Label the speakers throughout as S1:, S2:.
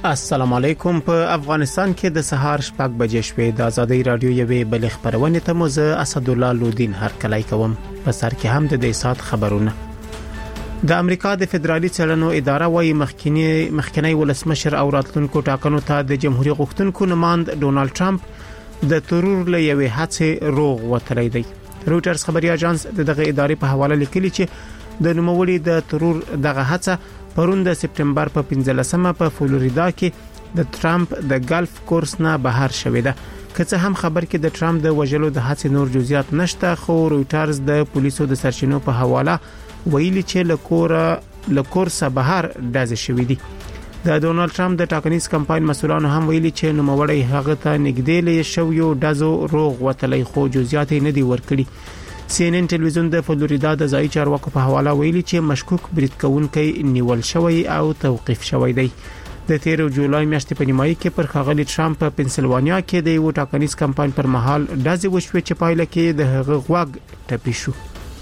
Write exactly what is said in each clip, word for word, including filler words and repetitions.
S1: السلام علیکم. په افغانستان کې د سهار شپږ بجې شوې د ازادي رادیو یوې بل خبرونه ته موزه اسد الله لودین هر کله کوم. په سر کې هم د دې سات خبرونه. د امریکا د فدرالي څارنو اداره وايي مخکینی مخکینی ولسمشر او راتلونکو ټاکنو ته د جمهوریت غوښتونکو نماند ډونالد ټرمپ د ترور له یوې هڅې روغ وتلی دی. رويټرز خبري اژانس دغه ادارې په حواله لیکلي چې د نوموړي د ترور دغه هڅه پرون د سپټمبر په پنځلسمه په فلوریدا کې د ټرمپ د ګلف کورس نه بهر شوې ده. که څه هم خبر کې د ټرمپ د وژلو د هڅې نور جزئیات نشته، خو رويټرز د پولیسو د سرچینو په حواله ویلي چې لکور لکورسه بهر دازې شوې دي. د ډونالد ټرمپ د ټاکنیز کمپاین مسولانو هم ویلي چې نوموړی هغه ته نږدې لې شو یو دازو روغ وتلی، خو جزئیات نه دي ورکړي. سی ان ان ټلویزیون د فلوریدا د ځای چارواکو په حواله ویلي چې مشکوک برید کوونکی نیول شوی او توقيف شوی دی. د تیر جولای میاشتې په نیمایي کې پر ښاغلي ټرمپ په پنسلوانیا کې د یو ټاکنیز کمپاین پر مهال داسې وشوه چې پایله کې د هغه غوږ ټپي شو.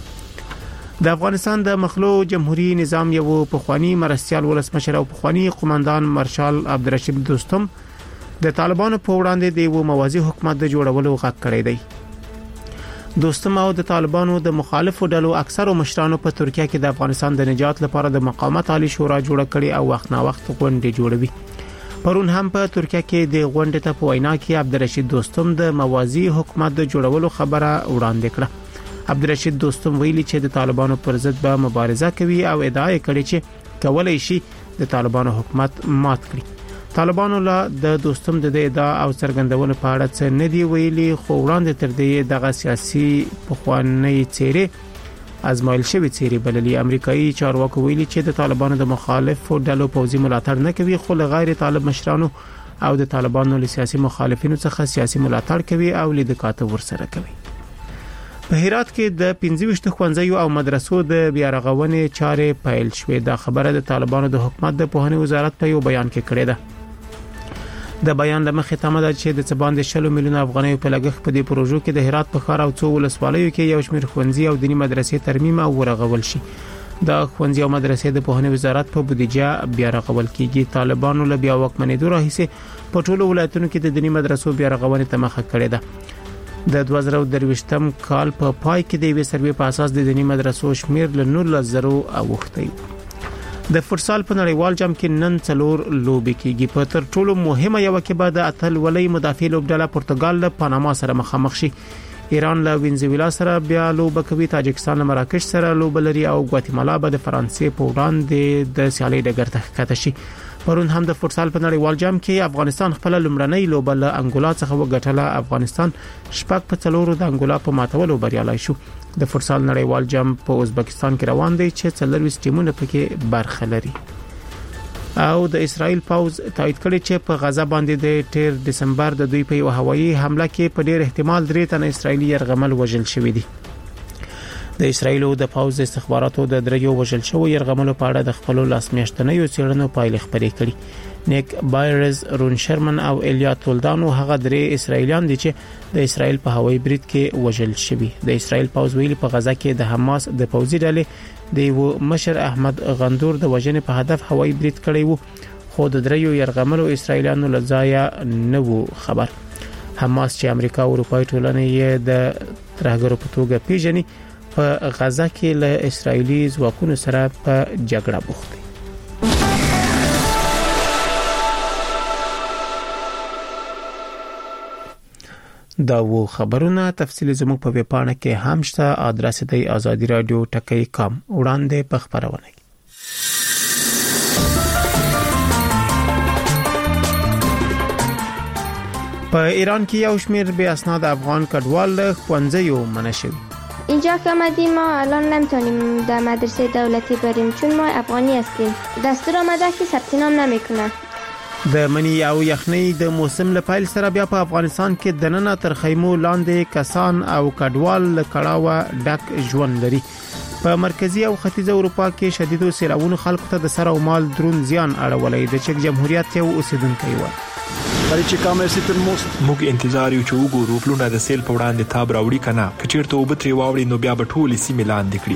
S1: د افغانستان د مخلو جمهوریت نظام یو پخوانی مرستيال ولسمشر او پخوانی قومندان مارشال عبدالرشید دوستم د طالبانو په وړاندې د یو موازی حکومت د جوړولو غږ کړی دی. دوستم او د طالبانو د مخالفو ډلو اکثرو مشرانو په ترکیه کې د افغانستان د نجات لپاره د مقاومت عالی شورا جوړه کړې او وخت نا وخت غونډې جوړوي. پرون هم په ترکیه کې د غونډې ته په وینا کې عبدالرشید دوستم د موازی حکومت د جوړولو خبره وړاندې کړه. عبدالرشید دوستم ویلي چې د طالبانو پر ضد به مبارزه کوي او ادعا کړې چې کولای شي د طالبانو حکومت مات کړي. طالبانو لا د دوستم د ادعا او څرګندونو په اړه څه نه دی ویلي، خو وړاندې تر دې دغه سیاسي پخوانی چیرې ازمایل شوی چیرې بللي. امریکایي چارواکو ویلي چې د طالبانو د مخالفو ډلو پوځي ملاتړ نه کوي، خو غیر طالب مشرانو او د طالبانو له سیاسي مخالفینو څخه سیاسي ملاتړ کوي او لیدکاته ورسره کوي. په هرات کې د پنځه ویشت ښوونځیو او مدرسو د بیا رغونې چارې پیل شوې. دا خبره د طالبانو د حکومت د پوهنې وزارت په یو بیان کې کړې ده. د بیان د مخې تمه ده چې د څباندې شلو میلیونه افغانۍ په لګښت په دې پروژو کې د هرات په ښار او څو ولسوالیو کې یو شمېر ښوونځي او دینی مدرسې ترمیم او ورغول شي. د ښوونځي او مدرسې د پوهنې وزارت په بودیجه بیا رغول کیږي. طالبانو له بیا واکمنېدو راهیسې په ټولو ولایتونو کې د دینی مدرسو بیا رغونې ته مخه کړې ده. د دوه زره درویشتم کال په پا پای کې د یوې سروې په اساس د دینی مدرسو شمیر له نولس زره اوښتی. د فوتسال په نړیوال جام کې نن څلور لوبې کیږي. په تر ټولو مهمه یو کې بعد اتل ولې مدافع لوبډله پرتګال له پاناما سره مخامخ شي. ایران له وینزویلا سره بیا لوب کوي. تاجکستان له مراکش سره لوب لري او ګواتیمالا به د فرانسې په وړاندې د سیالي ډګر ته ښکته شي. پرون هم د فوتسال په نړیوال جام کې افغانستان خپل لمړنۍ لوب له انګولا څخه وګټله. افغانستان شپږ په څلورو د انګولا په ماتولو بریالي شو. د فوتسال نړیوال جام په ازبکستان کې روان دی چې څلور ټیمونه پکې برخه لري. او د اسرائیل پوز تایید کړی چې په غزا باندې د تیر دسمبر د دوی په یو هوایي حمله کې په ډیر احتمال درې تنه اسرایلی يرغمل وژل شوی دي. د اسرائیل او د پوز استخباراتو د دریو وژل شوی يرغمل په اړه د خپل لاس میاشتنیو څېړنو پایلې خبرې کړي. نیک بایرز، رون شرمن او الیات ولدانو هغه درې اسرایلیان دي چې د اسرائیل په هوایي برید کې وژل شوی. د اسرائیل پوز ویلي په غزا کې د حماس د پوځي ډلې د یو مشر احمد غندور د وژنې په هدف هوایي برید کړی وو، خو د دریو يرغملو اسرایلیانو له ځایه نه وو خبر. حماس چې امریکا او اروپای ټولنې یې د ترهګرو په توګه پیژني په غزا کې له اسرایلی ځواکونو سره په جګړه بوخت دي. دا و خبرونه تفصیل زموږ په ویبپاڼه کې هم شته. ادرس دی آزادی رادیو ټکی کام. وړاندې په خبرونه په ایران کې یو شمېر بې اسناد افغان کډوال ښوونځیو منع شوي.
S2: اینجا که آمدیم ما الان نمیتونیم در مدرسه دولتی بریم چون ما افغانی هستیم. دستور آمده که ثبت نام نمیکنه.
S1: د منی او یخنۍ د موسم له پیل سره بیا په افغانستان کې د نن تر خیمو لاندې کسان او کډوال کړهوه ډک ژوند لري. په مرکزی او ختیځ اروپا کې شدیدو سیلابونو خلکو ته د سر او مال درون زیان اړولې. د چک جمهوریت یو اوسیدونکو و
S3: برای چې کامه سیتر موست
S4: موږ انتظار یو چې وګورو پلونه د سیل په وړاندې تاب راوړي کنه. کچیرته وبتري واوړي نو بیا به ټول سیمه لاندې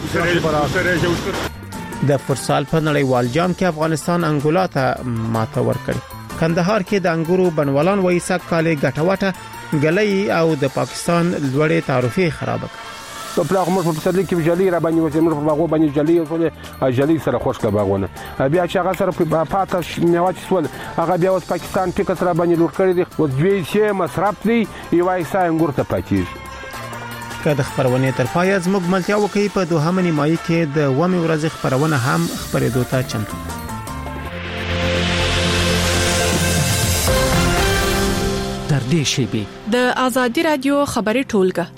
S4: کړي.
S1: د فوتسال په نړیوال جام کې افغانستان انګولا ته ماته ورکړ. کندهار کې د انګورو بنوالان وایي سږ کال ګټوټه غلې او د پاکستان لوړې تعرفې خراب کړ.
S5: په پلاغ مر په پسرلي کې جلي را باندې وځي مر په باغو باندې جلي او جلي سره خوشکه باغونه بیا چې هغه سره په پاته میوات سول هغه بیا اوس پاکستان ټیک سره باندې لور کړی دی او دوی چې مصرف دی یوای سای انګور ته پاتېږي.
S1: کله خبرونه تر پای زموږ ملتیا وکي په دوه نیمایي کې د ومه ورځ خبرونه هم خبرېدو ته چمتو.
S6: در دې شیبه
S7: د ازادي رادیو خبري ټولګه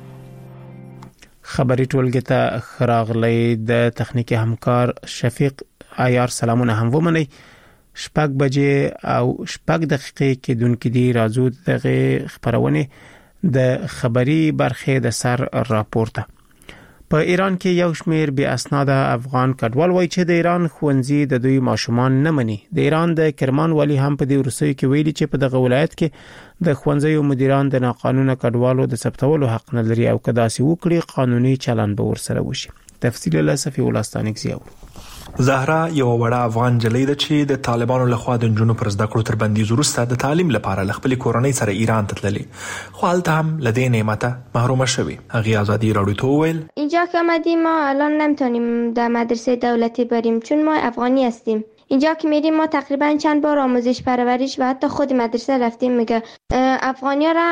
S1: خبري ټولګه ته خراغلي د تخنیکی همکار شفیق عیار سلامونه هم ومني. شپږ بجې او شپږ دقیقې کې دونکو دی راځو دغه خبرونه د خبري برخه د سر راپورته. په ایران کې یو شمیر بی اسناده افغان کډوال وایي چې د ایران خوندزي د دوی ماشومان نه مني. د ایران د کرمان والی هم په دې ورسوي کې ویلي چې په دغه ولایت کې د خوندزي مدیران د ناقانونه کډوالو د ثبتولو حق نه لري او کداسي وکړي قانوني چلن به ورسره وشي. تفصیل له صفي ولستانیک زیاو.
S4: زهرا یو وړه افغان جلۍ ده چې د طالبانو لخوا د جنونو پر زده کړو تر بندیز وروسته د تعلیم لپاره خپل کورنۍ سره ایران ته تللې خو هلته هم لدې نعمته محروم شوی. هغه ازادي رادیو ته ویل
S2: اینجا که آمدیم ما الان نمیتونیم در مدرسه دولتی بریم چون ما افغانی هستیم. اینجا که میریم ما تقریبا چند بار آموزش پرورش و حتی خود مدرسه رفتیم میگه افغانیا را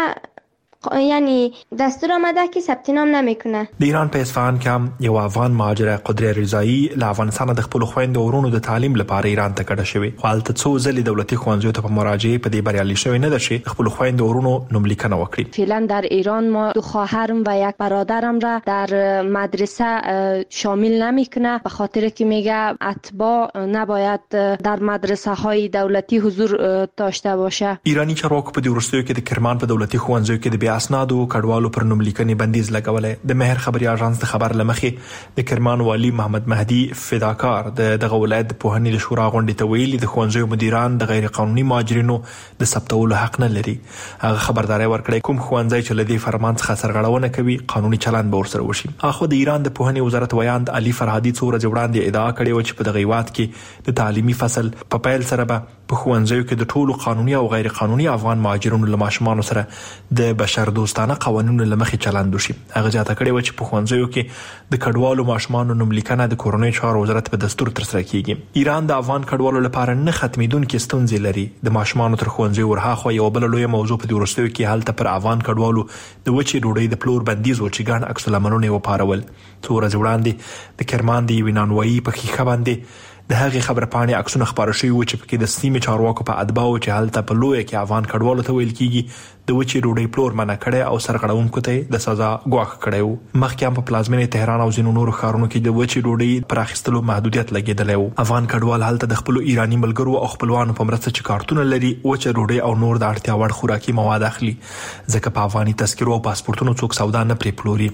S2: یعنی دستور آمده که ثبت نام نمیکنه.
S4: د ایران په اصفهان کې یو افغان مهاجر قدرت رضایی له افغانستان د خپل خويندو ورونو د تعلیم لپاره ایران ته کډه شوی. حالت څو ځلې دولتي ښوونځیو ته په مراجعه په دې بریالي شوی نه ده چې خپل خويندو ورونو نوملیکنه وکړي.
S8: فعلا در ایران ما دو خواهرم و یک برادرم را در مدرسه شامل نمیکنه به خاطر که میگه اتباع نباید در مدرسه های دولتی حضور داشته باشه.
S4: ایرانی چارواکو په دې ورستیو کې د کرمان په دولتي ښوونځیو کې د اسنادو کډوالو پر نوملیکنې بندیز لګولې. د مهر خبري اژانس د خبر لمخې د کرمان والی محمد مهدی فداکار د دغه ولایت د پوهنې د شورا غونډې ته ویلي د ښوونځیو مدیران د غیر قانوني مهاجرینو د ثبتولو حق نه لري. هغه خبرداري ورکړې کوم ښوونځی چې لدی فرمان څخه سرغړونه کوي قانوني چلند به ورسره وشي. اخو د ایران د پوهنې وزارت ویاند علي فرهادي څو ورځې وړاندې ادعا کړې و چې په دغه هیواد کې د تعلیمي فصل په پیل سره به په ښوونځیو کې د ټولو قانوني او غیر قانوني افغان مهاجرینو له ماشومانو سره د بشر دوستانه قوانینو لمخې چلند وشي. هغه ځاته کړي و چې په ښوونځیو کې د کډوالو ماشومانو نوملیکنه د کورنۍ چارو وزارت په دستور تر سره کیږي. ایران د افغان کډوالو لپاره نه ختمیدونکې ستونزې لري. د ماشومانو تر ښوونځي ورهاخوا یو بل لوی موضوع په دې ورستیو کې حالت پر افغان کډوالو د وچې ډوډۍ د پلور بندیز و چې ګڼ عکس العملونه و پارول. څو ورځې وړاندې د کرمان د وینانوي په خیخه باندې د هغه خبر پاڼې عکسونه خبر شوي و چې پکې د سیمې چارواکو په ادباو چې حالت په لوی کې افغان کډوالو ته ویل کیږي د وچې ډوډۍ پلور منع کړي او سرغړونکو ته د سزا ګواښ کړي وو. مخکې هم په پلازمینې تهران او ځینو نورو ښارونو کې د وچې ډوډۍ پر اخیستلو محدودیت لګیدلی و. افغان کډوال حالت د خپل ایرانی ملګرو او خپلوانو په مرسته چې کارتونه لري وچې ډوډۍ او نور د اړتیا وړ خوراکي مواد اخلي ځکه په افغاني تذکرو او پاسپورتونو څوک سودا نه پرې پلوري.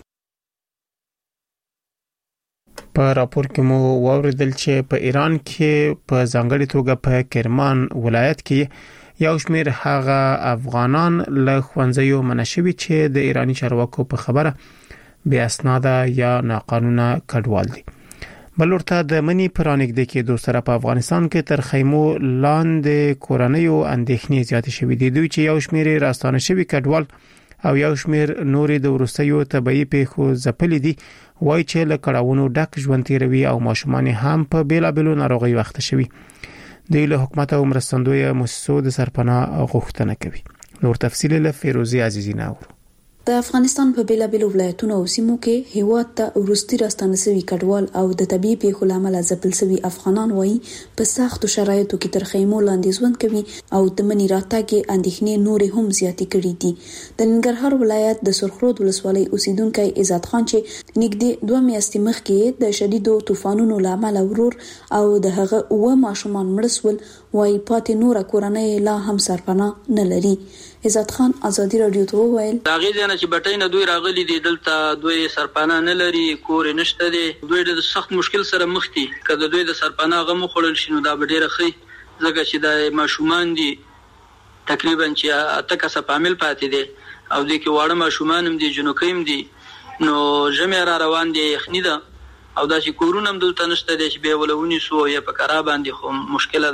S1: په راپور کې مو واوریدل چې په ایران کې په ځانګړي توګه په کرمان ولایت کې یو شمیر هغه افغانان له ښوونځیو منشوي چې د ایرانی چارواکو په خبره بې اسناده یا ناقانونه کډوال دي. بلورته د منی پرانګد کې دوه سره په افغانستان کې تر خیمو لاندې کورنیو اندېښنې زیاتې شوې دي. دوی چې یو شمیر راستانه شوی کډوال او یو شمیر نورې د ورستیو طبيعي پیښو ځپلې دي وای چې له کړهونو ډک ژوند تیروي او ماشومان هم په بیلابلو ناروغي وخت شوي. د له حکومت او مرستندوی مؤسسو د سرپناه غوښتنه کوي. نور تفصیل له فیروزی عزیزی ناور.
S9: د افغانستان په بیلابلو ولایتونو او سیمو کې هیواد ته ورستي راستانه شوي کډوال او د طبيعي پیښو لامل ځپل شوي افغانان وایي په سختو شرایطو کې تر خیمو لاندې ژوند کوي او د منی راتګ اندېښنې نورې هم زیاتې کړې دي. د ننګرهار ولایت د سرخرود ولسوالۍ اوسیدونکو عزت خان چې نږدې دوه میاشتې مخکې د شدیدو طوفانونو لامل ورور او د هغه اوه ماشومان مړ شول وایي پاتې نور کورنۍ لا هم سرپناه نه لري. عزت خان ازادي رادیو ته وویل
S10: هغه ځنه چې بټای نه دوی راغلي دي دلته دوی سرپناه نه لري کور نشته دي دوی د سخت مشکل سره مخ دي. کله دوی د سرپناه غو خړل شنو دا ډیره خي ځکه چې د ماشومان دي تقریبا چې اته کسه پامل پاتې دي او د کې واړه ماشومان هم دي جنوکیم دي نو جمع را روان دي یخنی ده او دا چې کورونه هم دلته نشته دي چې به ولونی سو یا په کرا باندې خو مشکله ده.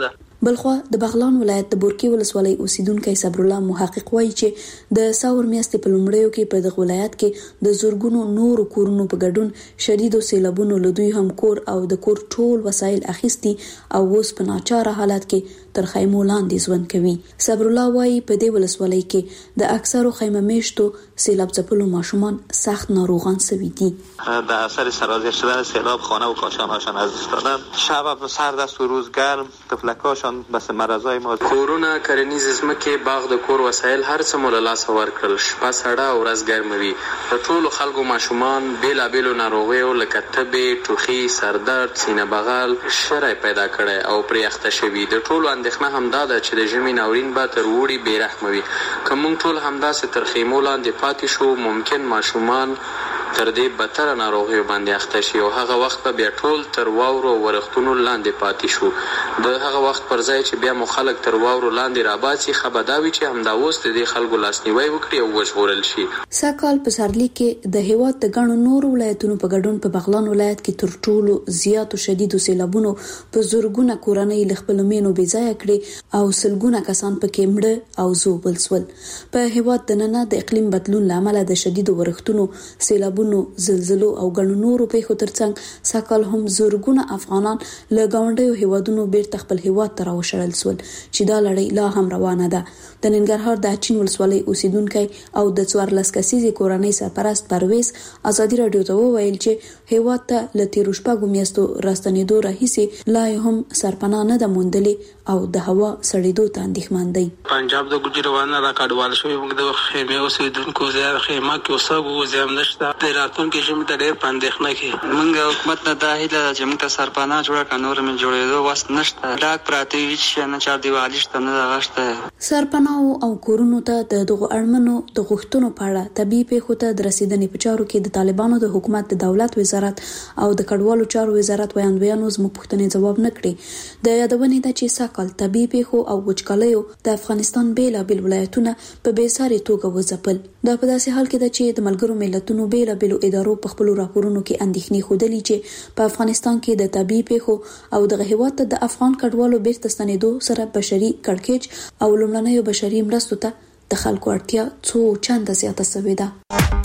S9: بلخوا د بغلان ولایت د بورکی ولسوالۍ اوسیدونکو صبر الله محقق وایي چې د ساور میاشتې په لومړیو کې په دغه ولایت کې د زورګونو نور کورونو په ګډون شدیدو سیلابونو لدوی هم کور او د کور ټول وسایل اخیستي او اوس په ناچاره حالت کې تر خیمو لاندې ژوند کوي. صبر الله وایي په دې ولسوالۍ کې د اکثرو خیمه میشتو سیلاب ځپلو ماشومان سخت ناروغان شوي دي.
S11: در اثر سرازیر شدن سیلاب خانه و کاشان‌هاشان از دست دادن. شب و سرد است و روز گرم، تفلک‌هاشان بس مرزای ما.
S12: کورونه، کرنیز ځمکې، باغ د کور وسایل هر څه مو له لاسه ورکړل. شپه سړه او ورځ ګرمه وي. د ټولو خلکو ماشومان بېلابېلو ناروغیو لکه تبې، ټوخي، سردرد، سینه بغل، شری پیدا کړی او پرې اخته شوي. د ټولو اندېښنه همدا ده چې د ژمي ناورین به تر اوړي بې رحمه وي. که موږ ټول همداسې تر خیمو لاندې پاتې شو، ممکن ماشومان تر دې بدتره ناروغیو باندې اخته شي او هغه وخت به بیا ټول تر واورو او ورښتونو لاندې پاتې شو. د هغه وخت پر ځای چې بیا مو خلک تر واورو لاندې راباسي، ښه به دا وي چې همدا اوس د دې خلکو لاسنیوی وکړي او وژغورل شي.
S9: سږکال په سرلی کې د هیواد د ګڼو نورو ولایتونو په ګډون په بغلان ولایت کې تر ټولو زیاتو شدیدو سیلابونو په زورګونه کورنۍ له خپلو مینو بې ځایه کړي او سلګونه کسان پکې مړه او زوبل شول. په هیواد دننه د اقلیم بدلون له امله د شدیدو ورښتونو، سیلابونو، زلزلو او ګڼو نورو پیښو ترڅنګ سږکال هم زورګونه افغانان له ګاونډیو هیوادونو بیرته خپل هیواد ته راوشړل شول چې دا لړۍ لا هم روانه ده. د ننګرهار د اچین ولسوالۍ اوسیدونکی او د څوارلس کسیزې کورنۍ سرپرست پرویز ازادي راډیو ته وویل چې هیواد ته له تیرو شپږو میاشتو راستنېدو راهیسې لا هم سرپناه نه ده موندلې او د هوا سړېدو ته اندېښمن دی.
S13: پنجاب د ګوجروانه را کډوال شوی، موږ د خیمې اوسیدونکو زیات خیمه کې اوسېږو، زیام نشته. د راتلونکي ژمي ته ډېر په اندېښنه کې موږ حکومت نه دا هیله ده چې موږ ته سرپناه جوړه کړه، نور مې جوړېدو وس نشته. ډاک پراته وي چې نه چار دیوالي شته نه دغه شته.
S9: سرپناه او کورونو ته د دغو اړمنو د غوښتنو په اړه طبیعي پیښو ته د رسیدنې په چارو کې د طالبانو د حکومت د دولت وزارت او د کډوالو چارو وزارت وړاندوینو زموږ پوښتنې ځواب نه کړي. د یادونې ده چې سږکال طبیعي پیښو او وچکالیو د افغانستان بیلابیل ولایتونه په بېساري توګه وځپل. دا په داسې حال کې ده چې د ملګرو ملتونو بیلابیلو ادارو په خپلو راپورونو کې اندېښنې ښودلې چې په افغانستان کې د طبیعي پیښو او دغه هیواد ته د افغان کډوالو بیرته ستنېدو سره بشري کړکېچ او لومړنیو بشري مرستو ته د خلکو اړتیا څو چنده زیاته شوې ده.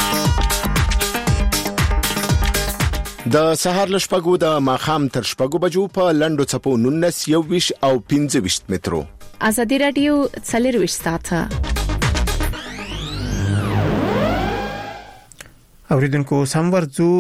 S14: د سهار له شپږو د ماښام تر شپږو بجو په لنډو څپو نولس، یوویشت او پنځه ویشت مترو.
S7: ازادي راډیو څلرویشت ساعته.
S1: اوریدونکو سمورځو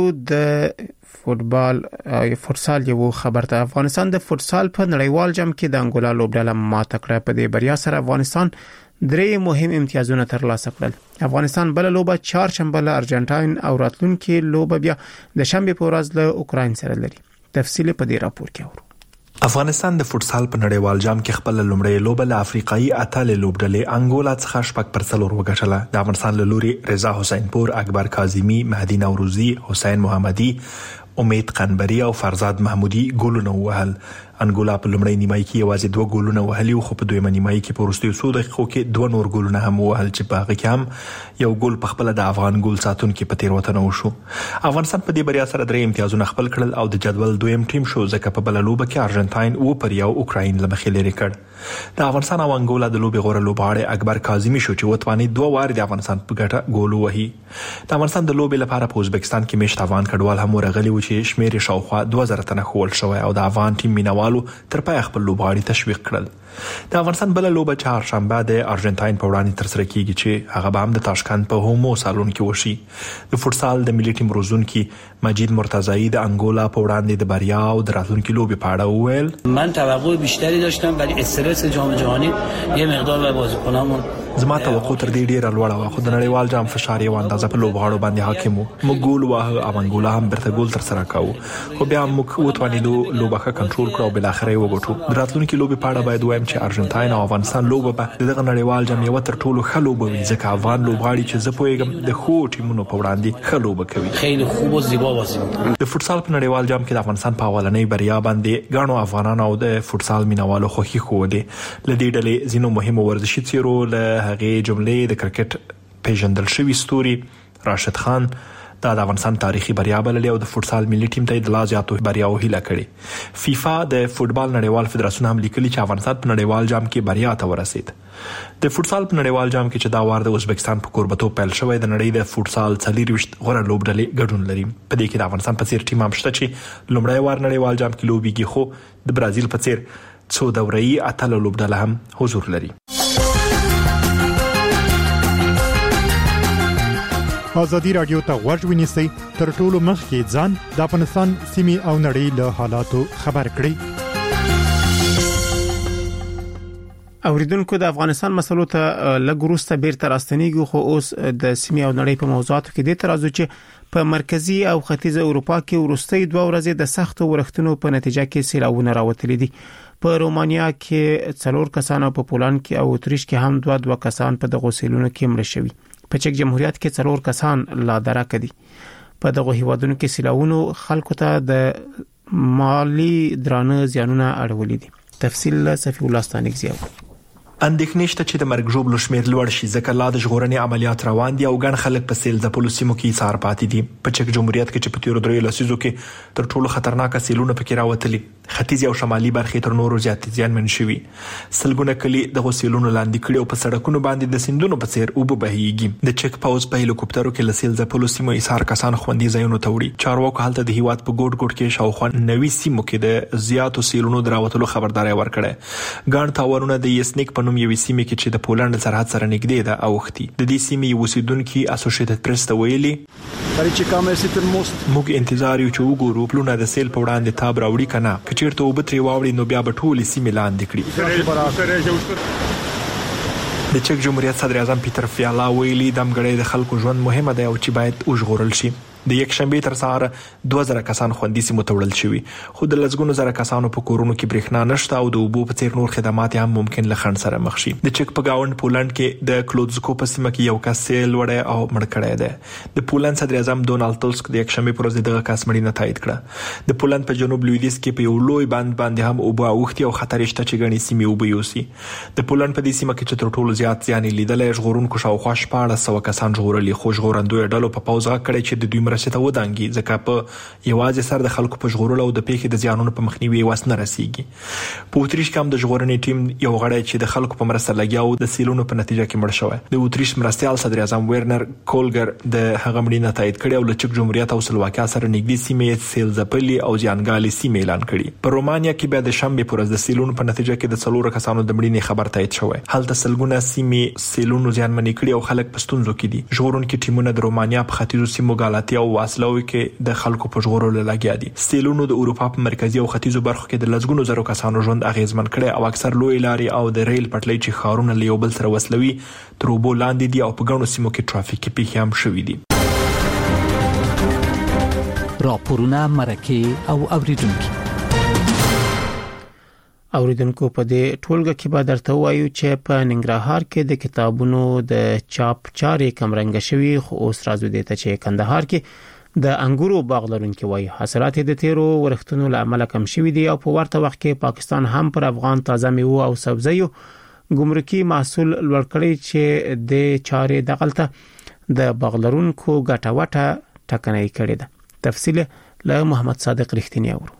S1: د فوتبال فوتسال یو خبر ته. افغانستان د فوتسال په نړیوال جام کې د انګولا لوبډله ماته کړه. په دې بریا سره افغانستان درې مهم امتیازونه ترلاسه کړل. افغانستان بل لوبه چهارشنبه له ارجنټاین او راتلونکي لوبه بیا د شنبه په ورځ له اوکراین سره لري. تفصیل په دې راپور کې اورو.
S4: افغانستان د فوتسال په نړیوال جام کې خپل لومړی لوبه له افریقایي اتل لوبډلې انګولا څخه شپږ پر څلور وګټله. د افغانستان له لوري رضا حسین پور، اکبر کاظمی، مهدی نوروزی، حسین محمدی، امید قنبری او فرزاد محمودی ګولونه وهل. انګولا په لومړی نیمایي کې یوازې دوه ګولونه وهلي او په دویمه نیمایي کې په وروستیو څو دقیقو کې دوه نور ګولونه هم وهل چې په هغه کې هم یو ګول په خپل د افغان ګول ساتونکو په تیروتنه وشو. افغانستان په دې بریا سره درې امتیازونه خپل کړل او د جدول دویم ټیم شو، ځکه په بل لوبه کې ارجنټاین او پر یو اوکراین لمخې لري کړ. د افغانستان او انګولا د لوبې غوړه لوبغاړی اکبر کاظمی شو چې وتواني دوه واره د افغانستان په ګټه ګول وهي. د افغانستان د لوبې لپاره په ازبکستان کې مشت افغان کډوال هم ورغلي و چې شمیر شاوخوا دوه زره تنه خول شوی او د افغان ټیم مینوالو تر پای خپل لوبغاړي تشویق کړل. د افغانستان بل لوبه چهارشنبه د ارجنټاین په وړاندې تر سره کیږي چې هغه به هم د تاشکند په هومو سالون کې وشي. د فوتسال د ملي ټیم روزونکي مجید مرتضایی د انګولا په وړاندې د بریا او د راتلونکي لوبې په اړه وویل:
S15: من توقع بیشتری داشتم ولی استرس جام جهانی یه مقدار به بازیکنامون
S4: زما توقع تر دې ډیره لوړه وه، خو د نړیوال جام فشار یو اندازه په لوبغاړو باندې حاکم و. موږ ګول واه او انګولا هم برته ګول تر سره کاوه، خو بیا موږ وتوانیدو لوبه ښه کنټرول کړو او بل اخر یې وګټو. د راتلونکي لوبې په اړه باید وایم چې ارجنټاین او افغانستان لوبه به دغه نړیوال جام یو تر ټولو ښه لوبه وي، ځکه افغان لوبغاړي چې زه پوهیږم د ښو ټیمونو په وړاندې ښه لوبه کوي.
S15: خیلی خوب او زیبا بازی می‌کنه.
S4: د فوتسال په نړیوال جام کې د افغانستان په اولنۍ بریا باندې ګڼو افغانانو او د فوتسال مینوالو خوښي ښودلې. له دې ډلې ځینو مهمو ورزشي څیرو له هغې جملې د کرکټ پیژندل شوی ستوري راشد خان، دا د افغانستان تاریخي بریا بللې او د فوټسال ملي ټیم ته د لا زیاتو بریاو هیله کړې. فیفا د فوټبال نړیوال فدراسیون هم لیکلي چې افغانستان په نړیوال جام کې بریا ته ورسید. د فوټسال په نړیوال جام کې چې دا وار د ازبکستان په کوربتو پیل شوی د نړۍ د فوټسال څلرویشت غوره لوبډلې ګډون لري. په دې کې د افغانستان په څیر ټیم هم شته چې لومړی وار نړیوال جام کې لوبېږي، خو د برازیل په څیر څو دوره‌یي اتله لوبډله هم حضور لري.
S16: ازادي رادیو ته غوږ ونیسئ، تر ټولو مخکې ځان د افغانستان سیمې او نړۍ له حالاتو خبر کړئ.
S1: اوریدونکو د افغانستان مسلو ته لږ وروسته بیرته راستنیږو، خو اوس د سیمې او نړۍ په موضوعاتو کې د ترازو چې په مرکزی او ختیځ اروپا کې وروستي دوه ورځې د سختو ورښتونو په نتیجه کې سیلاوونه راوتلي دي. په رومانیا کې څلور کسان او په پولند کې او اتریش کې هم دوه دوه کسان په دغه سیلونو کې مړه شوي. په چک جمهوریت کې څلور کسان لا درک دي. په دغه هیوادونو کې سیلاوونو خلکو ته د مالی درانه زیانونه اړولې دي. تفصیل صفی الله ستانک زیاو.
S4: اندېښنې شته چې د مرګ ژوبلو شمېر لوړ شي، ځکه لا د ژغورنې عملیات روان دي او ګڼ خلک په سیل ځپلو سیمو کې ایسار پاتې دي. په چک جمهوریت کې چې په تیرو دریو لسیزو کې تر ټولو خطرناکه سیلونه پکې راوتلي، ختیځ او شمالي برخې تر نورو زیات زیانمن شوي. سلګونه کلي دغه سیلونو لاندې کړي او په سړکونو باندې د سیندونو په څیر اوبه بهیږي. د چک پاوز په هلیکوپټرو کې لسیل ځپلو سیمو ایسار کسان خوندي ځایونو ته وړي. چارواکو هلته د هیواد په ګوټ ګوټ کې شاوخوا نوي سیمو کې د زیاتو سیلونو دراوتلو خبرداري ورکړه. ګڼ تاورونه د یسنیک په نوم یوې سیمې کې د پولند سرحد سره نږدې ده او وختي د دې سیمې اوسیدونکو اسوسییټډ پریس ته ویلي موږ انتظار یو چې وګورو پلونه د سیل په وړاندې تاب راوړي کنه، که چیرته اوبه ترې واوړي نو بیا به ټولې سیمې لاندې کړي. د چک جمهوریت صدر اعظم پیټر فیالا ویلي دمګړی د خلکو ژوند مهمه ده او چې باید وژغورل شي. د یک شنبه تر سهار دوه زره کسان خوندي سیمو ته وړل شوي، خو د لږګونو زره کسانو په کورونو کې برېښنا نشته او د اوبو په څیر نور خدمات هم ممکن له خنډ سره مخ شي. د چک په گاوند پولند کې د کلودزکو په سیمه کې یو کس سیل وړی او مړ کړی دی. د پولند صدر اعظم ډونالد ټسک د یک شنبه پر ورځ دغه کس مړینه تایید کړه. د پولند په جنوب لویدیځ کې په یو لوی بند باندې هم اوبه اوختي او خطر شته چې ګڼې سیمې اوبه یوسي. د پولند په دې سیمه کې چې تر ټولو زیات زیان لیدلې ژغورونکو شاوخوا شپاړس سوه کسان ژغورلي، خو ژغورندوی ډلو په پوز غږ کړی چې د دوی مرستې ته ودانګي، ځکه په یوازې سر د خلکو په ژغورلو او د پیښې د زیانونو په مخنیوي واس نه رسیږي. په اتریش کې هم د ژغورنې ټیم یو غړی چې د خلکو په مرسته لګیا و د سیلونو په نتیجه کې مړ شوی. د اتریش مرستیال صدر اعظم ویرنر کولګر د هغه مړینه تایید کړې او له چک جمهوریت او سلواکیا سره نږدې سیمې سیل ځپلي او زیانګالي سیمې اعلان کړي. په رومانیا کې بیا د شنبه پر ورځ د سیلونو په نتیجه کې د څلورو کسانو د مړینې خبر تایید شوی. هلته سلګونه سیمې سیلونو زیانمنې کړي او خلک په ستونزو کې دي. ژغورونکي ټیمونه د رومانیا په ختیځو سیمو ګالاتیا او واسلوي کې د خلکو په ژغورلو لګیا دي. سیلونو د اروپا په مرکزی او ختیځو برخو کې د لږګونو زرو کسانو ژوند اغیزمن کړي او اکثر لوی لارې او د ریل پټلۍ چې ښارونه له یو بل سره وصلوي تر اوبو لاندې دي او په ګڼو سیمو کې ټرافیکي پیښې هم شوي دي.
S6: راپورونه مرکه او اوریدونکو
S1: اوریدونکو په دې ټولګه کې به درته وایو چې په ننګرهار کې د کتابونو د چاپ چارې کمرنګ شوي، خو اوس راځو دې ته چې کندهار کې د انګورو باغ لرونکي وایي حاصلات د تیرو ورښتونو له امله کم شوي دي او په ورته وخت کې پاکستان هم پر افغان تازه میوه او سبزیو ګمرکي محصول لوړ کړی چې د چارې دغلطه د باغ لرونکو ګټه وټه ټکنۍ کړې ده. تفصیل له محمد صادق رښتینی اورو.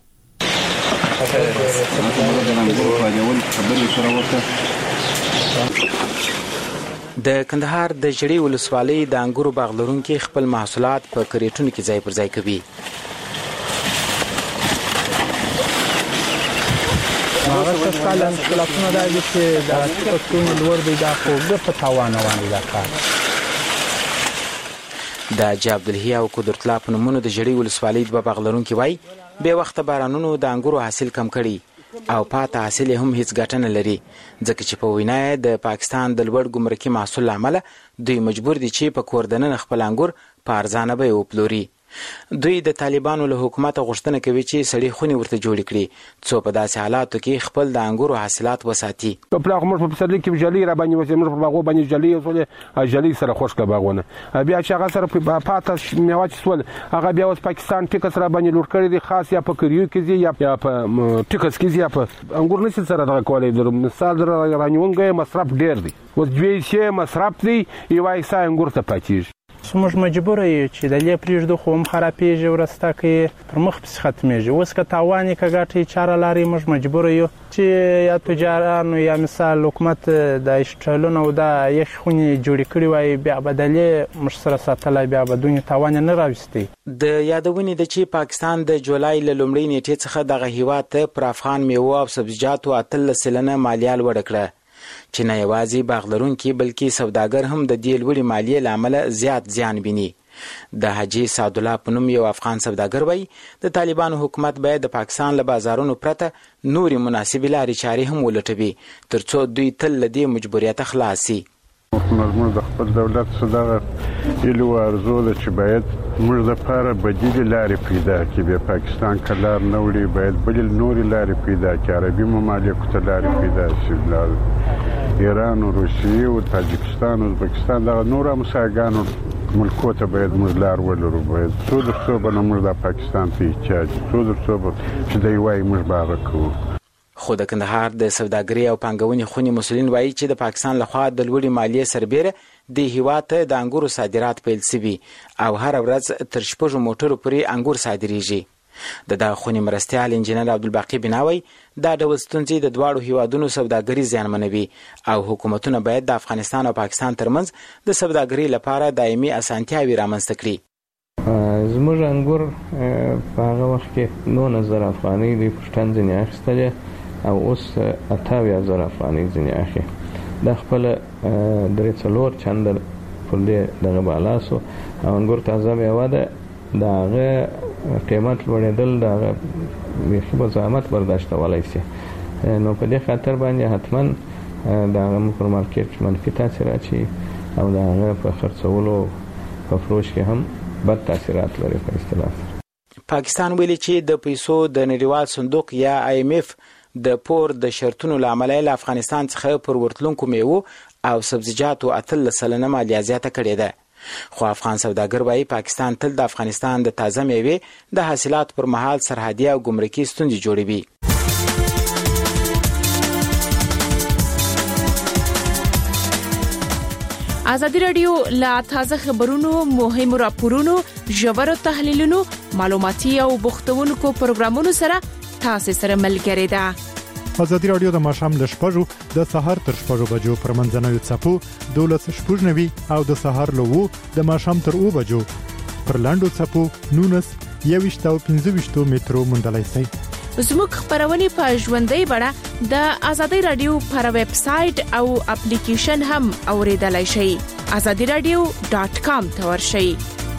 S17: د کندهار د جړی ولسوالۍ د انګورو باغ لرونکي خپل محصولات په کریټونو کې ځای پر ځای کوي.
S18: هغه څه کالن خلاصونه دا چې د پښتون لور دی دا خو د پټاوانه باندې دا کار
S17: د جابدلهی او قدرت الله په نومونو د جړی ولسوالۍ د باغ لرونکي وای به وخت بارانونو د انګورو حاصل کم کړي او پاته حاصل هم هیڅ ګټه نه لري، ځکه چې په وینا د پاکستان د لوړ ګمرکي محصول عمله دوی مجبور دي چې په کوردنن خپل انګور په ارزانه به وپلوري. دوی د طالبانو له حکومت غوښتنه کوي چې سړي خوني ورته جوړ کړي څو په داسې حالاتو کې خپل د انګورو حاصلات وساتي.
S5: په پلاغ موږ په پسرلي کې جلی را باندې وځي، موږ په باغو باندې جلی او جلی سره خوشکه باغونه بیا چې هغه سره په پاته میوه سول هغه بیا اوس پاکستان ټیکس را باندې لور کړی دي، خاص یا په کریو کې یا په ټیکس کې یا په انګور نشي سره دغه کولای در مثال در رانیونګه مصرف ډیر دی، اوس دوی چې مصرف دی یو ایسا انګور ته پاتېږي.
S18: موږ مجبور یو چې د لې پریږدو خو هم خرابېږي ورسته کې پر مخ پس ختمېږي. اوس که تاوان یې کګټي چاره لري موږ مجبور یو چې یا تجارانو یا مثال حکومت د اشټلونو او د یخ خونې جوړې کړي وای بیا بدلې موږ سره ساتلای بیا بدون تاوان نه راوستي.
S17: د یادونې د چې پاکستان د جولای ل لومړۍ نیټې څخه دغه هیواد ته پر افغان میوه او سبزیجاتو اتل سلنه مالیه لوړ کړه چې نه یوازې باغلرونکي بلکې سوداګر هم د دې لوړې مالیې له امله زیات زیان ویني. د حاجي سعد الله په نوم یو افغان سوداګر وایي د طالبانو حکومت باید د پاکستان له بازارونو پرته نورې مناسبې لارې چارې هم ولټوي ترڅو دوی تل له دې مجبوریته خلاص شي.
S19: موږ د خپل دولت څخه ایلو ارزو ده چې باید موږ لپاره بدیل لارې پیدا کړي. به پاکستان کلار نه وړي باید بدیل نورې لارې پیدا کړي. عربي ممالکو ته لارې پیدا شي. ایران او روسیه او تاجکستان او ازبکستان دا نور مساګانو ملکو ته باید موږ لار ولرو. باید څو د څو به موږ د پاکستان ته احتیاج څو د څو چې دی وای موږ باغ کوو.
S17: خو د کندهار د سوداګرۍ او پانګونې خونې مسولین وایي چې د پاکستان لخوا د لوړې مالیې سربیره د هیواد ته د انګورو صادرات پیل شوي او هر ورځ تر شپږو موټرو پورې انګور صادریږي. د دغه خونې مرستیال انجینر عبدالباقي بناوی دا ډول ستونزې د دواړو هیوادونو سوداګري زیانمنوي او حکومتونه باید د افغانستان او پاکستان ترمنځ د سوداګرۍ لپاره دایمي اسانتیاوې رامنځته کړي.
S20: زموږ انګور په هغه وخت کې نولس زره افغانۍ د پښتون ځینې اخیستلې او اوس اتاویا زره افغانۍ ځینې اخی. د خپل درې څلور چنده پر دې دغه بالا سو او انګور تازه میوه ده د هغه قیمت لوړېدل د هغه بیخي به زحمت برداشت کولی شي. نو په دې خاطر باندې حتما د هغه پر مارکیټ منفي تاثیر اچي او د هغه په خرڅولو په فروش کې هم بد تاثیرات لري په اصطلاح.
S17: پاکستان ویلي چې د پیسو د نړیوال صندوق یا آی ایم ایف د پور د شرطونو له امله له افغانستان څخه پر ورتلونکو میوو او سبزیجاتو اتل سلنه مالیه زیاته کړې ده. خو افغان سوداګر وایي پاکستان تل د افغانستان د تازه میوې د حاصلات پر مهال سرحدي او ګمرکي ستونزې جوړوي.
S7: ازادي راډیو لا تازه خبرونو مهمو راپورونو ژورو تحلیلونو معلوماتي او بوختونکو پروګرامونو سره تاسو سره ملګری ده.
S16: ازادي راډیو د ماښام ل شپږو د سهار تر شپږو بجو پر منځنوي څپو دولس شپږ نوي او د سهار له وو د ماښام تر اوو بجو پر لاندو څپو نونس یويشت او پنځه ویشت مترو مونډلای شي.
S7: زموږ خبرونه په ژوندۍ بڼه د ازادي راډیو پر ویب سټ او اپلیکیشن هم اوریدلای شئ. ازادي راډیو ډاٹ کام ته ورشئ.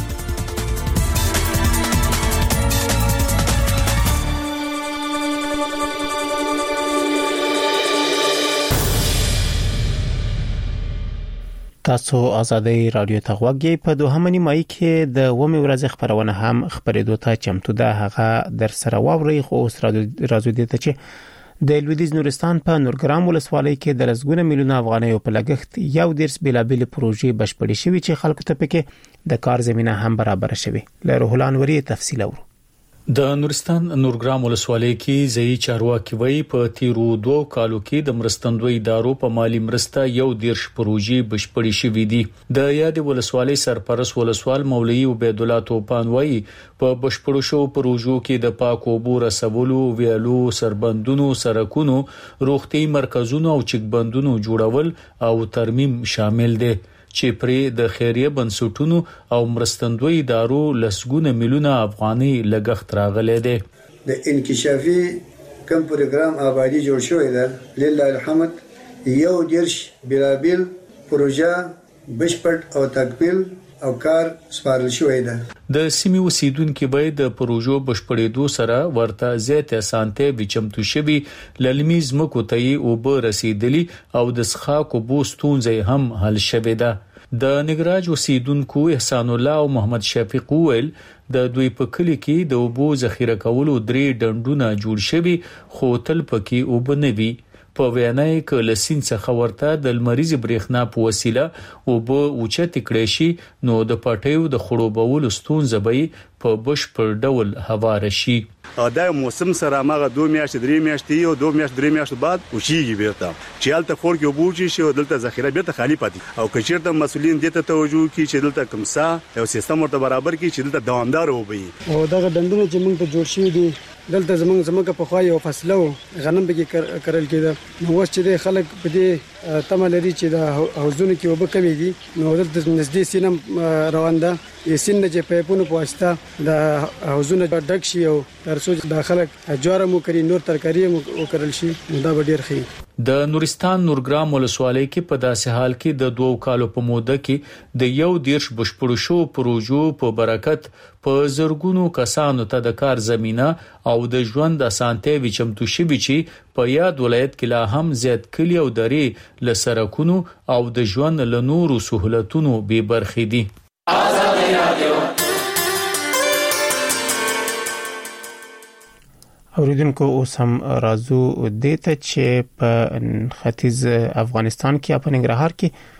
S1: تاسو ازادي رادیو ته غوږی په دوهمه نیمایي کې د ومه ورځ خبرونه هم خبرېدو ته چمتو ده. هغه در سره واوري خو اوس راځو دي ته چې د لویدیز نورستان په نورګرام ولسوالۍ کې د لسګونه میلیونه افغانۍ په لګښت یو دیرس بلابل پروژې بشپړې شوې چې خلکو ته پکې د کار زمينه هم برابر شوي. له روح الانوري تفصیل اورو.
S21: د نورستان نورګرام ولسوالۍ کې ځای چارواکي وایي په تیرو دوه کالو کې د مرستندوی ادارو په مالی مرسته یو دیرش پروژې بشپړې شوې دي. د یاد ولسوالۍ سرپرست ولسوال مولوي عبید الله توپان وایي په بشپړو شو پروژو کې د پاکو اوبو رسولو، ویالو، سربندونو، سړکونو، روغتي مرکزونو او چک بندونو جوړول او ترمیم شامل دي چې پرې د خیریه بنسټونو او مرستندوی ادارو لسګونه میلیونه افغاني لګښت راغلي دي.
S22: د انکشافي کم پروګرام آبادی جوړ شوی دی. لله الحمد یو دیرش بلابل پروژه بشپړ او تکمیل او کار سپارل شوی دی.
S21: د سیمې اوسیدونکو باید د پروژو بشپړېدو سره ورته زیات اسانته وچمتو شوي للمیز مکو ته او به رسیدلی او د څخاکو بوستونځي هم حل شوی ده. د نګراج اوسیدونکو احسان الله او محمد شفیق ویل د دوی په کلی کې د اوبو ذخیره کولو درې ډنډونه جوړ شوي خو تل پکې اوبه نه وي. په وینای ک لسین څخه ورته د لمریز برېښنا په وسیله او به اوچت کړي شي نو د پټیو د خړوبولو ستونزې به په بشپړ ډول هوار شي.
S2: دا موسم سره ماغه دوه میاشتې درې میاشتې او دوه میاشتې درې میاشتې بعد وشيږي بیرته چې هلته خور کې وبوچی شي او دلته ذخیره بیرته خالی پاتې او کچیرته مسولین دې ته توجه کوي چې دلته کومسا او سیستم ورته برابر کړي چې دلته دوامدار وي.
S3: او دغه دندونه چې موږ ته جوړ شي دي دلته زمونږ زمونږ په خوا یو فصله و غنم به کې کرل کېده نو اوس چې خلک په دې تمه لري چې د حوضونو کې اوبه کمې دي نو دلته نږدې سینم روان ده یې سین چې پایپونو په واسطه د حوضونو ډک شي او تر څو د خلک جوړه مو کړي نور ترکاری مو وکړل شي نو دا به ډیر ښه.
S21: د نورستان نورګرام ولسوالۍ کې په داسې حال کې د دوو کالو په موده کې د یو دیرش بشپړو شو پروژو په برکت په زرګونو کسانو ته د کار زمينه او د ژوند اسانتیا وچمتو شوي چې په یاد ولایت کې لا هم زیات کلی او درې لسرکونو او د ژوند له نورو سہولتونو به برخې دي.
S1: اوریدونکو اوس هم راځو دته چې په ختیځ افغانستان کې په ننګرهار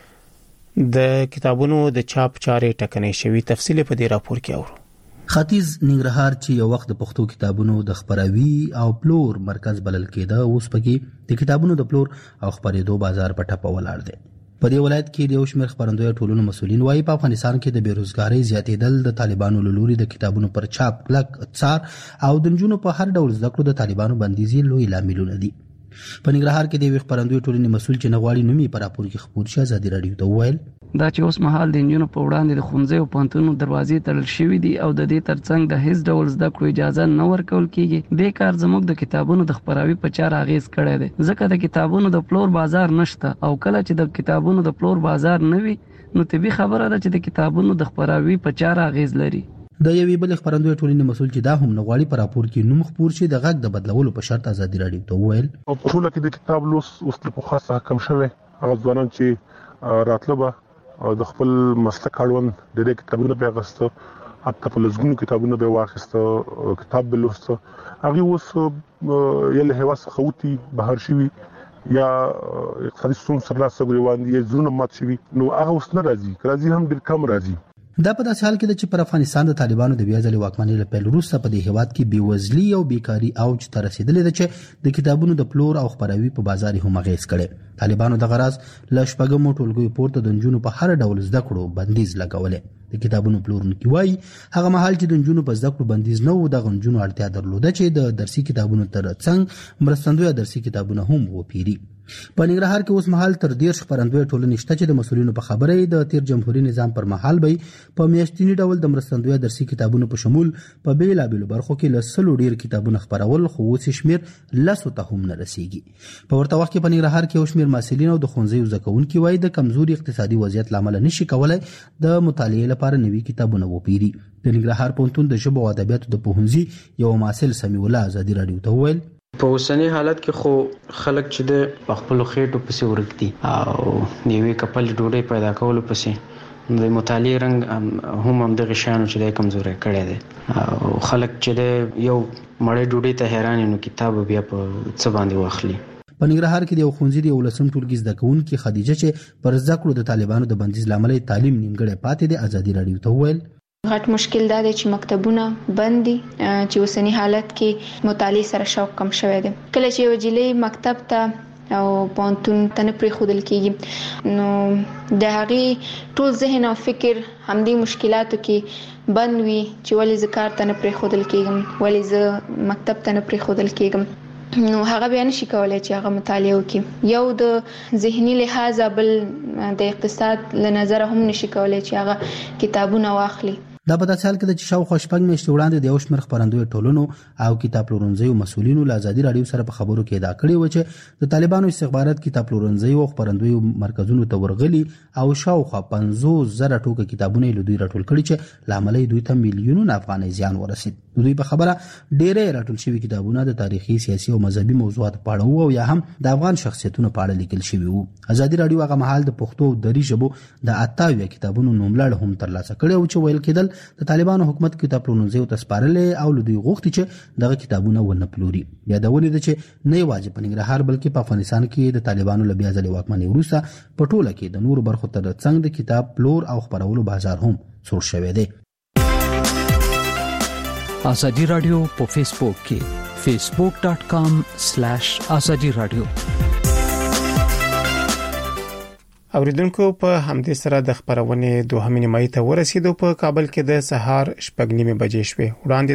S1: کې د کتابونو د چاپ چارې ټکنۍ شوی تفصیل په دې راپور کې اورو.
S23: ختیځ ننګرهار چې یو وخت د پښتو کتابونو د خبراوي او پلور مرکز بلل کېده اوس پکې د کتابونو د پلور او خبرېدو بازار په ټاپه ولاړ دی. په دې ولایت کې د یو شمېر خبرندوی ټولنو مسولین وايي په افغانستان کې د بیروزګاری زیاتېدل د طالبانو له لوري د کتابونو پر چاپ کلک څار او د نجونو په هر ډول زده کړو د طالبانو بندیزي لوی لاملونه دي. په ننګرهار کې د یو خبرندوی ټولنې مسول چې نغواړي نومي پر راپور کې خبر شي ازادي رادیو ته وویل
S24: دا چې اوس مهال د انجونو په وړاندې د خونځې او پانتونو دروازې تړل شوې دي او د دې ترڅنګ د هیڅ ډول زده کړو اجازه نه ورکول کیږي. د کار زموږ د کتابونو د خبراوي په چار اغیز کړی دی ځکه د کتابونو د پلور بازار نشته او کله چې د کتابونو د پلور بازار نه وي نو طبي خبره ده چې د کتابونو د خبراوي په چار اغیز لري.
S23: د یوې بل خبرندوی ټولنې مسول چې دا هم نغواړي پر راپور کې نوم خبر شي د غږ د بدلولو په شرط ازادي رادیو ته وویل
S25: په ټول کې د کتاب لوس اوس په خاصه کم شوه هغه ځوانان چې راتلبه او د خپل مسلک اړوند د دې کتابونو په غوښتو حتی په لږونو کتابونو به واخیستو کتاب به لوستو هغه اوس یله هوا څخه بهر شوی یا اقتصادي ستونزې سره لاس غوړي دي زونه مات شوی نو هغه اوس نه راځي راځي هم ډیر کم راځي.
S23: دا په داسې حال کې چې پر افغانستان د طالبانو د بیا ځلې واکمنۍ له پیل وروسته په دې هیواد کې بیوزلي او بیکاری اوج ته رسیدلې ده چې د کتابونو د پلور او خبراوي په بازار هم اغیز کړي. طالبانو د غراض له شپږمو ټولګیو پورته د نجونو په هر ډول زده کړو بندیز لګولې. د کتابونو پلورونکي وایي هغه مهال چې د نجونو په زده کړو بندیز نه و د نجونو اړتیا درلوده چې د درسي کتابونو ترڅنګ مرستندوی درسي کتابونه هم وپیري. په ننګرهار کې اوس مهال تر ډیر خبرندوی ټولنې شته چې د مسولینو په خبره د تیر جمهوریت نظام پر مهال به په میاشتنی ډول د مرستندوی درسي کتابونو په شمول په بیلابېلو برخو کې له سلو ډیر کتابونه خبرول خو اوس شمیر لاسو ته هم نه رسیږي. په ورته وخت کې په ننګرهار کې اوس شمیر مسولین او د ښوونځیو زده کوونکي وایي د کمزوري اقتصادي وضعیت لامل نشي کولای د مطالعې لپاره نوي کتابونه وپیري. د ننګرهار پوهنتون د ژبو او ادبیاتو د پوهنځي یو محصل سمیع الله ازادي رادیو ته وویل
S26: په اوسنی حالت کې خو خلک چې د خپل خېټو پسې ورګدي او نیوي کپل ډوډۍ پیدا کول پسې د مطالعې رنګ هم هم د غشانو چې د کمزوري کړي دي او خلک چې د یو مړې ډوډۍ ته حیران نو کتاب بیا په څه باندې واخلي.
S23: په ننګرهار کې د یو ښوونځي د ولسم ټولګي زده کوونکي خدیجه چې پر زده کړو د طالبانو د بندیز لامل تعلیم نیمګړی پاتې دی ازادي رادیو ته وویل
S27: غټ مشکل دا دی چې مکتبونه بند دي چې اوسنی حالت کې مطالعه سره شوق کم شوی دی. کله چې یو جلې مکتب ته او پونتون ته نه پرې خودل کېږي نو د هغې ټول ذهن او فکر همدې مشکلاتو کې بند وي چې ولې زه کار ته نه پرې خودل کېږم ولې زه مکتب ته نه پرې خودل کېږم نو هغه بیا نشي کولای چې هغه مطالعه وکړي. یو د ذهني لحاظ بل د اقتصاد له نظر هم نشي کولای چې هغه کتابونه واخلي.
S23: دا په داسې حال کې چې شاوخوا شپږ میاشتې وړاندې د یو شمېر خبرندوی ټولنو او کتاب پلورنځیو مسولینو له ازادي رادیو سره په خبرو کې ادعا کړې و چې د طالبانو استخبارات کتاب پلورنځیو او خبرندویو مرکزونو ته ورغلي او شاوخوا پنځوس زره ټوکه کتابونه له دوی راټول کړي چې لامل دوی ته میلیونونه افغانۍ زیان ورسید. دوی په خبره ډېرې راټول شوي کتابونه د تاریخي سیاسي او مذهبي موضوعاتو په اړه او یا هم د افغان شخصیتونو په اړه لیکل شوي وو. ازادي رادیو هغه مهال د پښتو او دري ژبو د اتاویا کتابونو نوملړ هم ترلاسه کړی او چې ویل کېدل د طالبانو حکومت کتاب پلورنځیو ته سپارلې او دوی غوښتي چې دغه کتابونه ونه پلوري. یادونه ده چې نه یوازې په ننګرهار بلکې په افغانستان کې د طالبانو له بیا ځلې واکمنۍ وروسته په ټوله کې د نورو برخو ترڅنګ د کتاب پلور او خپرولو بازار هم سور شوی دی.
S6: ازادي رادیو په فیسبوک کې facebook dot com slash azadi radio.
S1: اوریدونکو په همدې سره د خبرونه دوه نیمه ته ورسېدو. په کابل کې د سهار شپږ نیمه بجې شوې. وړاندې